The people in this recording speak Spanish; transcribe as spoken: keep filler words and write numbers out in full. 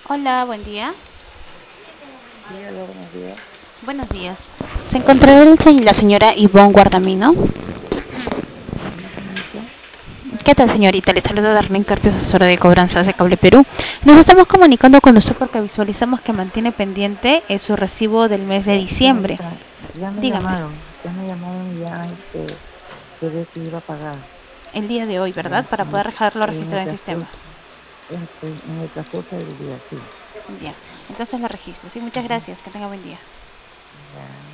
Hola, buen día. Sí, aló, buenos días. Buenos días. ¿Se encontrará el se- la señora Ivonne Guardamino? ¿Una señorita? ¿Qué tal, señorita? Le saluda Darlene Carpio, asesora de cobranzas de Cable Perú. Nos estamos comunicando con usted porque visualizamos que mantiene pendiente eh, su recibo del mes de diciembre. Señorita, ya me Dígame, llamaron, ya me llamaron y ya este, quedé que iba a pagar. el día de hoy, ¿verdad? Ya, Para en poder el, dejarlo en registrado el en el sistema. transcurso, este, en el transcurso del día, sí. Bien, entonces lo registro. Sí, muchas Ujú. gracias. Que tenga buen día. Ya.